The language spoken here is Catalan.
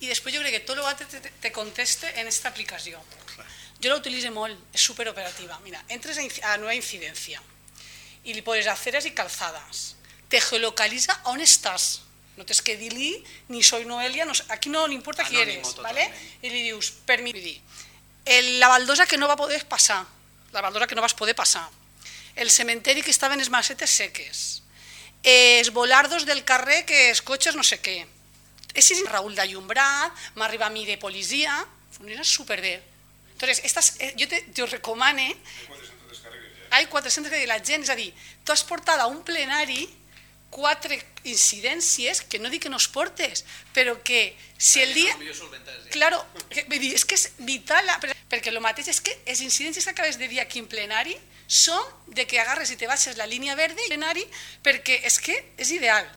i després jo crec que tot l'altre te contesta en aquesta aplicació. Jo l'utilitzo molt, és superoperativa. Mira, entres a nueva incidencia y le pones aceras y calzadas. Te geolocaliza on estàs. No tens que dir-li ni soy Noelia, aquí no importa qui eres, ¿vale? I li dius, la baldosa que no va poder passar, la baldosa que no vas poder passar, el cementeri que estaven les macetes seques, els volardos del carrer que els cotxes no sé què. És Raúl d'Allumbrat, m'arriba a mi de policia, funciona superbé. Entonces, jo te recomano... Hay 400 descarregues. La gent, és a dir, tu has portat a un plenari 4 incidències que no dic que no es portes, però que si el dia... Claro, és que és vital, perquè el mateix és que les incidències que acabes de dir aquí en plenari són de que agarres i te baixes la línia verda i plenari perquè és que és ideal.